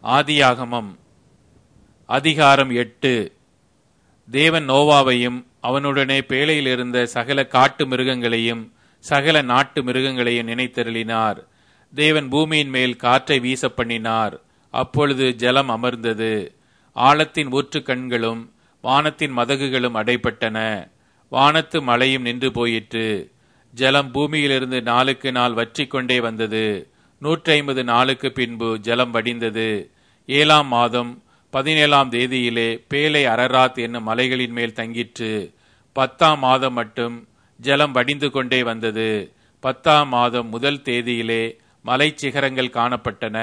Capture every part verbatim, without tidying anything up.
ஆதியாகமம் அதிகாரம் எட்டு. தேவன் நோவாவையும் அவனுடனே பேழையில் இருந்த சகல காட்டு மிருகங்களையும் சகல நாட்டு மிருகங்களையும் நினைத்தருளினார். தேவன் பூமியின் மேல் காற்றை வீச பண்ணினார். அப்பொழுது ஜலம் அமர்ந்தது. ஆழத்தின் ஊற்று கண்களும் வானத்தின் மதகுகளும் அடைபட்டன. வானத்து மழையும் நின்று போயிற்று. ஜலம் பூமியிலிருந்து நாளுக்கு நாள் வற்றி கொண்டே வந்தது. நூற்றி ஐம்பது நாளுக்கு பின்பு ஜலம் வடிந்தது. ஏழாம் மாதம் பதினேழாம் தேதியிலே பேலை அரராத் என்னும் மலைகளின் மேல் தங்கிற்று. பத்தாம் மாதம் மட்டும் ஜலம் வடிந்து கொண்டே வந்தது. பத்தாம் மாதம் முதல் தேதியிலே மலை சிகரங்கள் காணப்பட்டன.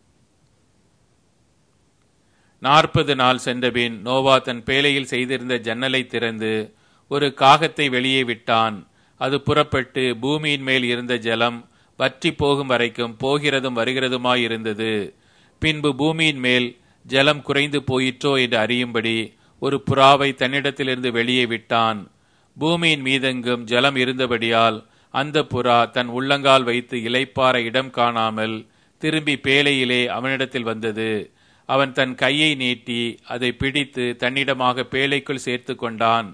நாற்பது நாள் சென்றபின் நோவா தன் பேலையில் செய்திருந்த ஜன்னலை திறந்து ஒரு காகத்தை வெளியே விட்டான். அது புறப்பட்டு பூமியின் மேல் இருந்த ஜலம் வற்றி போகும் வரைக்கும் போகிறதும் வருகிறதுமாயிருந்தது. பின்பு பூமியின் மேல் ஜலம் குறைந்து போயிற்றோ என்று அறியும்படி ஒரு புறாவை தன்னிடத்திலிருந்து வெளியே விட்டான். பூமியின் மீதெங்கும் ஜலம் இருந்தபடியால் அந்த புறா தன் உள்ளங்கால் வைத்து இளைப்பாற இடம் காணாமல் திரும்பி பேழையிலே அவனிடத்தில் வந்தது. அவன் தன் கையை நீட்டி அதை பிடித்து தன்னிடமாக பேழைக்குள் சேர்த்து கொண்டான்.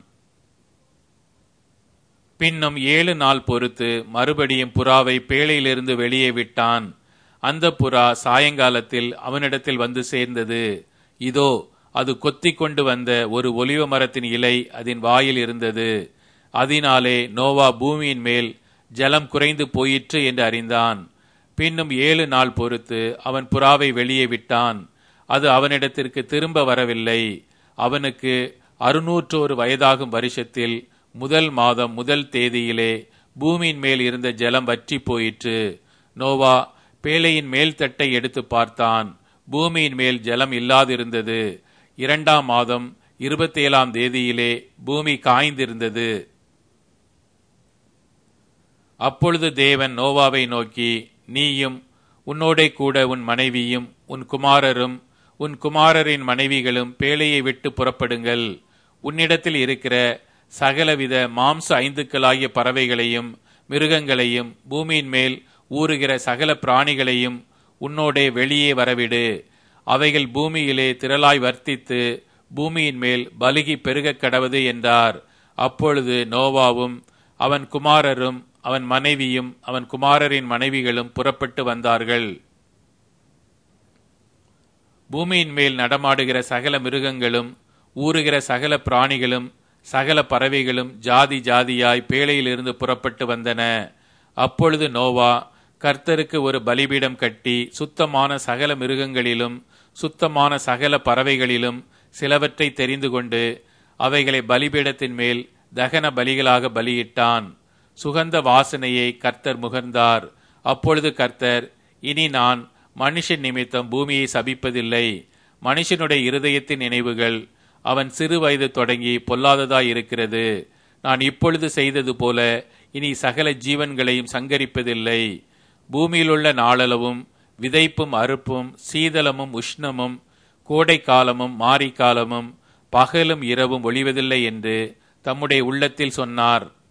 பின்னும் ஏழு நாள் பொறுத்து மறுபடியும் புறாவை பேழையிலிருந்து வெளியே விட்டான். அந்த புறா சாயங்காலத்தில் அவனிடத்தில் வந்து சேர்ந்தது. இதோ, அது கொத்தி கொண்டு வந்த ஒரு ஒலிவ மரத்தின் இலை அதன் வாயில் இருந்தது. அதனாலே நோவா பூமியின் மேல் ஜலம் குறைந்து போயிற்று என்று அறிந்தான். பின்னும் ஏழு நாள் பொறுத்து அவன் புறாவை வெளியே விட்டான். அது அவனிடத்திற்கு திரும்ப வரவில்லை. அவனுக்கு அறுநூற்றோரு வயதாகும் வருஷத்தில் முதல் மாதம் முதல் தேதியிலே பூமியின் மேல் இருந்த ஜலம் வற்றி போயிற்று. நோவா பேழையின் மேல் தட்டை எடுத்து பார்த்தான். பூமியின் மேல் ஜலம் இல்லாதிருந்தது. இரண்டாம் மாதம் இருபத்தி ஏழாம் தேதியிலே பூமி காய்ந்திருந்தது. அப்பொழுது தேவன் நோவாவை நோக்கி, நீயும் உன்னோடே கூட உன் மனைவியும் உன் குமாரரும் உன் குமாரரின் மனைவிகளும் பேழையை விட்டு புறப்படுங்கள். உன்னிடத்தில் இருக்கிற சகலவித மாம்ச ஐந்துக்களாகிய பறவைகளையும் மிருகங்களையும் பூமியின் மேல் ஊறுகிற சகல பிராணிகளையும் உன்னோடே வெளியே வரவிடு. அவைகள் பூமியிலே திரளாய் வர்த்தித்து பூமியின் மேல் பலுகி பெருகக் கடவது என்றார். அப்பொழுது நோவாவும் அவன் குமாரரும் அவன் மனைவியும் அவன் குமாரரின் மனைவிகளும் புறப்பட்டு வந்தார்கள். பூமியின் மேல் நடமாடுகிற சகல மிருகங்களும் ஊறுகிற சகல பிராணிகளும் சகல பறவைகளும் ஜாதி ஜாதியாய் பேழையிலிருந்து புறப்பட்டு வந்தன. அப்பொழுது நோவா கர்த்தருக்கு ஒரு பலிபீடம் கட்டி சுத்தமான சகல மிருகங்களிலும் சுத்தமான சகல பறவைகளிலும் சிலவற்றை தெரிந்து கொண்டு அவைகளை பலிபீடத்தின் மேல் தகன பலிகளாக பலியிட்டான். சுகந்த வாசனையை கர்த்தர் முகர்ந்தார். அப்பொழுது கர்த்தர், இனி நான் மனுஷன் நிமித்தம் பூமியை சபிப்பதில்லை. மனுஷனுடைய இருதயத்தின் நினைவுகள் அவன் சிறு வயது தொடங்கி பொல்லாததாய் இருக்கிறது. நான் இப்பொழுது செய்தது போல இனி சகல ஜீவன்களையும் சங்கரிப்பதில்லை. பூமியிலுள்ள நாளளவும் விதைப்பும் அறுப்பும் சீதளமும் உஷ்ணமும் கோடை காலமும் மாரி காலமும் பகலும் இரவும் ஒழிவதில்லை என்று தம்முடைய உள்ளத்தில் சொன்னார்.